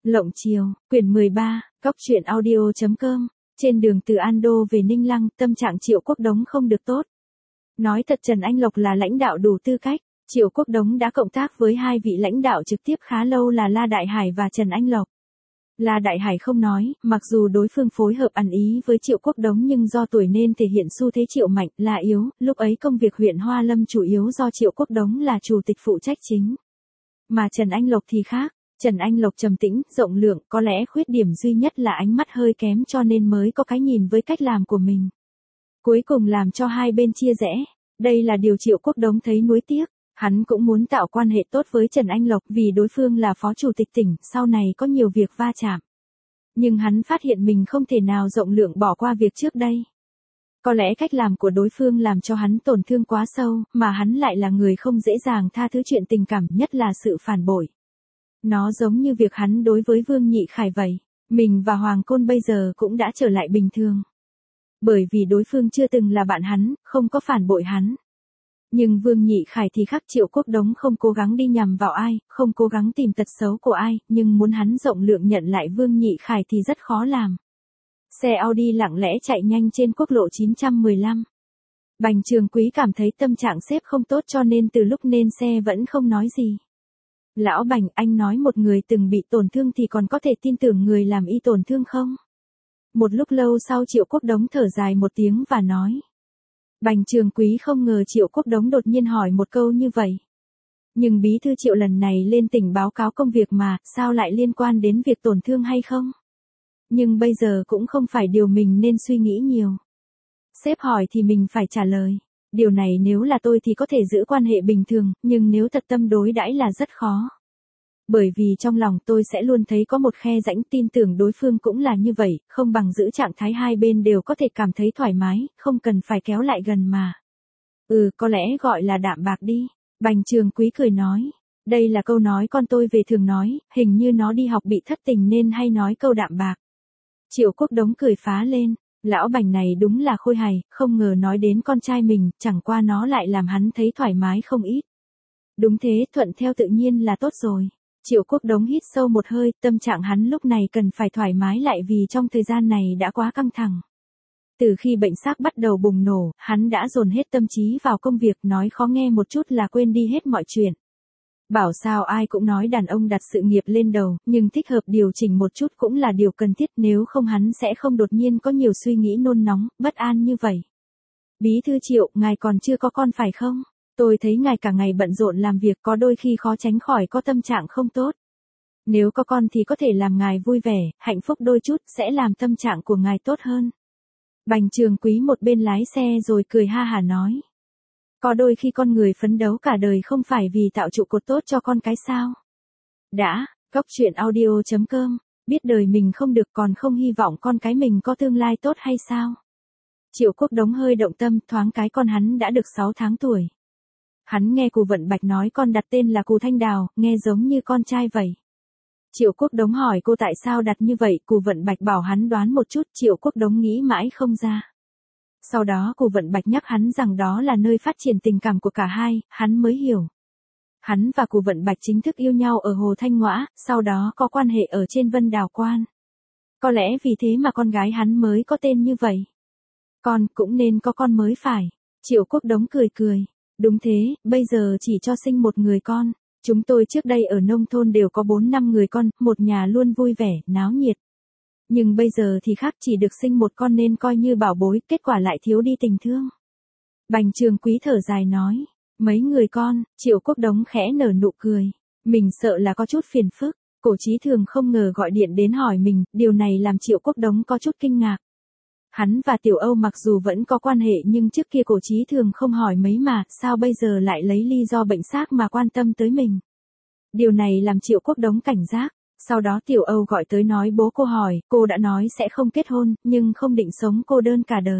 Lộng Chiều, quyển 13, Cóc truyện audio.com. Trên đường từ An Đô về Ninh Lăng, tâm trạng Triệu Quốc Đống không được tốt. Nói thật, Trần Anh Lộc là lãnh đạo đủ tư cách. Triệu Quốc Đống đã cộng tác với hai vị lãnh đạo trực tiếp khá lâu là La Đại Hải và Trần Anh Lộc. La Đại Hải không nói, mặc dù đối phương phối hợp ăn ý với Triệu Quốc Đống nhưng do tuổi nên thể hiện xu thế Triệu mạnh là yếu, lúc ấy công việc huyện Hoa Lâm chủ yếu do Triệu Quốc Đống là chủ tịch phụ trách chính. Mà Trần Anh Lộc thì khác. Trần Anh Lộc trầm tĩnh, rộng lượng, có lẽ khuyết điểm duy nhất là ánh mắt hơi kém cho nên mới có cái nhìn với cách làm của mình. Cuối cùng làm cho hai bên chia rẽ. Đây là điều Triệu Quốc Đống thấy nuối tiếc. Hắn cũng muốn tạo quan hệ tốt với Trần Anh Lộc vì đối phương là phó chủ tịch tỉnh, sau này có nhiều việc va chạm. Nhưng hắn phát hiện mình không thể nào rộng lượng bỏ qua việc trước đây. Có lẽ cách làm của đối phương làm cho hắn tổn thương quá sâu, mà hắn lại là người không dễ dàng tha thứ chuyện tình cảm, nhất là sự phản bội. Nó giống như việc hắn đối với Vương Nhị Khải vậy. Mình và Hoàng Côn bây giờ cũng đã trở lại bình thường. Bởi vì đối phương chưa từng là bạn hắn, không có phản bội hắn. Nhưng Vương Nhị Khải thì khác. Triệu Quốc Đống không cố gắng đi nhằm vào ai, không cố gắng tìm tật xấu của ai, nhưng muốn hắn rộng lượng nhận lại Vương Nhị Khải thì rất khó làm. Xe Audi lặng lẽ chạy nhanh trên quốc lộ 915. Bành Trường Quý cảm thấy tâm trạng sếp không tốt cho nên từ lúc lên xe vẫn không nói gì. Lão Bành, anh nói một người từng bị tổn thương thì còn có thể tin tưởng người làm y tổn thương không? Một lúc lâu sau Triệu Quốc Đống thở dài một tiếng và nói. Bành Trường Quý không ngờ Triệu Quốc Đống đột nhiên hỏi một câu như vậy. Nhưng bí thư Triệu lần này lên tỉnh báo cáo công việc mà, sao lại liên quan đến việc tổn thương hay không? Nhưng bây giờ cũng không phải điều mình nên suy nghĩ nhiều. Sếp hỏi thì mình phải trả lời. Điều này nếu là tôi thì có thể giữ quan hệ bình thường, nhưng nếu thật tâm đối đãi là rất khó. Bởi vì trong lòng tôi sẽ luôn thấy có một khe rãnh, tin tưởng đối phương cũng là như vậy, không bằng giữ trạng thái hai bên đều có thể cảm thấy thoải mái, không cần phải kéo lại gần mà. Có lẽ gọi là đạm bạc đi. Bành Trường Quý cười nói. Đây là câu nói con tôi về thường nói, hình như nó đi học bị thất tình nên hay nói câu đạm bạc. Triệu Quốc Đống cười phá lên. Lão Bành này đúng là khôi hài, không ngờ nói đến con trai mình, chẳng qua nó lại làm hắn thấy thoải mái không ít. Đúng thế, thuận theo tự nhiên là tốt rồi. Triệu Quốc Đống hít sâu một hơi, tâm trạng hắn lúc này cần phải thoải mái lại vì trong thời gian này đã quá căng thẳng. Từ khi bệnh xác bắt đầu bùng nổ, hắn đã dồn hết tâm trí vào công việc, nói khó nghe một chút là quên đi hết mọi chuyện. Bảo sao ai cũng nói đàn ông đặt sự nghiệp lên đầu, nhưng thích hợp điều chỉnh một chút cũng là điều cần thiết, nếu không hắn sẽ không đột nhiên có nhiều suy nghĩ nôn nóng, bất an như vậy. Bí thư Triệu, ngài còn chưa có con phải không? Tôi thấy ngài cả ngày bận rộn làm việc, có đôi khi khó tránh khỏi có tâm trạng không tốt. Nếu có con thì có thể làm ngài vui vẻ, hạnh phúc đôi chút, sẽ làm tâm trạng của ngài tốt hơn. Bành Trường Quý một bên lái xe rồi cười ha hả nói. Có đôi khi con người phấn đấu cả đời không phải vì tạo trụ cột tốt cho con cái sao? Đã, Cóc truyện audio.com, biết đời mình không được còn không hy vọng con cái mình có tương lai tốt hay sao? Triệu Quốc Đống hơi động tâm, thoáng cái con hắn đã được 6 tháng tuổi. Hắn nghe Cù Vận Bạch nói con đặt tên là Cù Thanh Đào, nghe giống như con trai vậy. Triệu Quốc Đống hỏi cô tại sao đặt như vậy, Cù Vận Bạch bảo hắn đoán một chút, Triệu Quốc Đống nghĩ mãi không ra. Sau đó Cù Vận Bạch nhắc hắn rằng đó là nơi phát triển tình cảm của cả hai, hắn mới hiểu. Hắn và Cù Vận Bạch chính thức yêu nhau ở Hồ Thanh Ngoã, sau đó có quan hệ ở trên Vân Đào Quan. Có lẽ vì thế mà con gái hắn mới có tên như vậy. Con cũng nên có con mới phải. Triệu Quốc Đống cười cười. Đúng thế, bây giờ chỉ cho sinh một người con. Chúng tôi trước đây ở nông thôn đều có 4-5 người con, một nhà luôn vui vẻ, náo nhiệt. Nhưng bây giờ thì khác, chỉ được sinh một con nên coi như bảo bối, kết quả lại thiếu đi tình thương. Bành Trường Quý thở dài nói. Mấy người con, Triệu Quốc Đống khẽ nở nụ cười. Mình sợ là có chút phiền phức. Cổ Chí Thường không ngờ gọi điện đến hỏi mình, điều này làm Triệu Quốc Đống có chút kinh ngạc. Hắn và Tiểu Âu mặc dù vẫn có quan hệ nhưng trước kia Cổ Chí Thường không hỏi mấy mà, sao bây giờ lại lấy lý do bệnh xác mà quan tâm tới mình. Điều này làm Triệu Quốc Đống cảnh giác. Sau đó Tiểu Âu gọi tới nói bố cô hỏi, cô đã nói sẽ không kết hôn, nhưng không định sống cô đơn cả đời.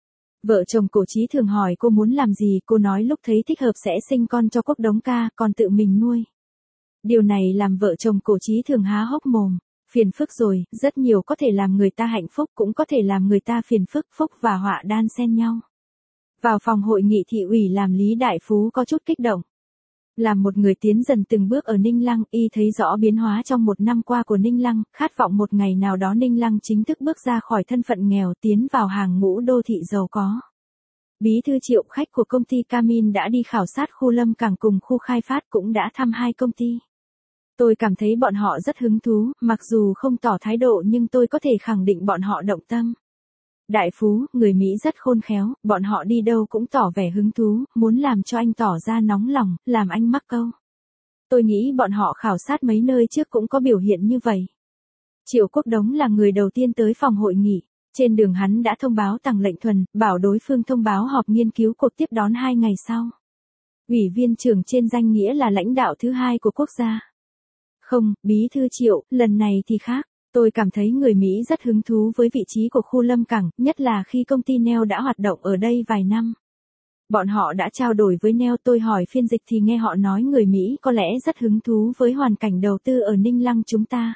Vợ chồng Cổ Chí Thường hỏi cô muốn làm gì, cô nói lúc thấy thích hợp sẽ sinh con cho Quốc Đống ca, còn tự mình nuôi. Điều này làm vợ chồng Cổ Chí Thường há hốc mồm. Phiền phức rồi, rất nhiều có thể làm người ta hạnh phúc cũng có thể làm người ta phiền phức, phúc và họa đan xen nhau. Vào phòng hội nghị thị ủy làm Lý Đại Phú có chút kích động. Làm một người tiến dần từng bước ở Ninh Lăng, y thấy rõ biến hóa trong một năm qua của Ninh Lăng, khát vọng một ngày nào đó Ninh Lăng chính thức bước ra khỏi thân phận nghèo tiến vào hàng ngũ đô thị giàu có. Bí thư Triệu, khách của công ty Camin đã đi khảo sát khu Lâm Cảng cùng khu khai phát, cũng đã thăm hai công ty. Tôi cảm thấy bọn họ rất hứng thú, mặc dù không tỏ thái độ nhưng tôi có thể khẳng định bọn họ động tâm. Đại Phú, người Mỹ rất khôn khéo, bọn họ đi đâu cũng tỏ vẻ hứng thú, muốn làm cho anh tỏ ra nóng lòng, làm anh mắc câu. Tôi nghĩ bọn họ khảo sát mấy nơi trước cũng có biểu hiện như vậy. Triệu Quốc Đống là người đầu tiên tới phòng hội nghị. Trên đường hắn đã thông báo Tằng Lệnh Thuần, bảo đối phương thông báo họp nghiên cứu cuộc tiếp đón 2 ngày sau. Ủy viên trưởng trên danh nghĩa là lãnh đạo thứ hai của quốc gia. Không, Bí thư Triệu, lần này thì khác. Tôi cảm thấy người Mỹ rất hứng thú với vị trí của khu Lâm Cảng, nhất là khi công ty Neo đã hoạt động ở đây vài năm. Bọn họ đã trao đổi với Neo, tôi hỏi phiên dịch thì nghe họ nói người Mỹ có lẽ rất hứng thú với hoàn cảnh đầu tư ở Ninh Lăng chúng ta.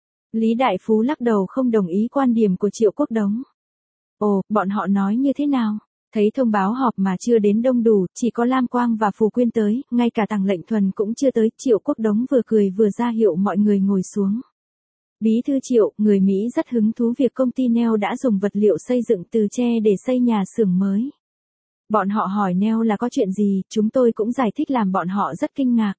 Lý Đại Phú lắc đầu không đồng ý quan điểm của Triệu Quốc Đống. Ồ, bọn họ nói như thế nào? Thấy thông báo họp mà chưa đến đông đủ, chỉ có Lam Quang và Phù Quyên tới, ngay cả Tằng Lệnh Thuần cũng chưa tới. Triệu Quốc Đống vừa cười vừa ra hiệu mọi người ngồi xuống. Bí thư Triệu, người Mỹ rất hứng thú việc công ty Neo đã dùng vật liệu xây dựng từ tre để xây nhà xưởng mới. Bọn họ hỏi Neo là có chuyện gì, chúng tôi cũng giải thích làm bọn họ rất kinh ngạc.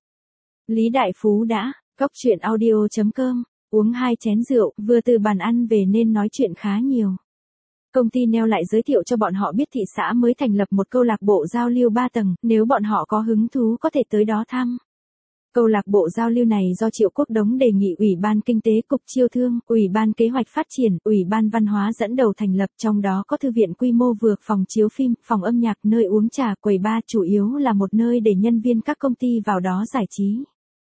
Lý Đại Phú đã, Cóc Truyện Audio.com, uống 2 chén rượu, vừa từ bàn ăn về nên nói chuyện khá nhiều. Công ty Neo lại giới thiệu cho bọn họ biết thị xã mới thành lập một câu lạc bộ giao lưu 3 tầng, nếu bọn họ có hứng thú có thể tới đó thăm. Câu lạc bộ giao lưu này do Triệu Quốc Đống đề nghị Ủy ban Kinh tế, Cục Chiêu thương, Ủy ban Kế hoạch Phát triển, Ủy ban Văn hóa dẫn đầu thành lập, trong đó có thư viện quy mô vừa, phòng chiếu phim, phòng âm nhạc, nơi uống trà, quầy bar, chủ yếu là một nơi để nhân viên các công ty vào đó giải trí.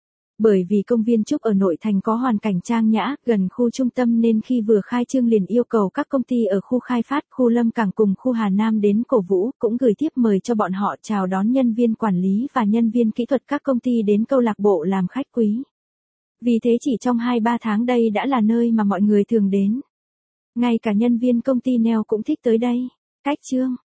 Bởi vì công viên Trúc ở nội thành có hoàn cảnh trang nhã, gần khu trung tâm nên khi vừa khai trương liền yêu cầu các công ty ở khu khai phát, khu Lâm Cảng cùng khu Hà Nam đến cổ vũ, cũng gửi thiếp mời cho bọn họ chào đón nhân viên quản lý và nhân viên kỹ thuật các công ty đến câu lạc bộ làm khách quý. Vì thế chỉ trong 2-3 tháng đây đã là nơi mà mọi người thường đến. Ngay cả nhân viên công ty Neo cũng thích tới đây. Cách chương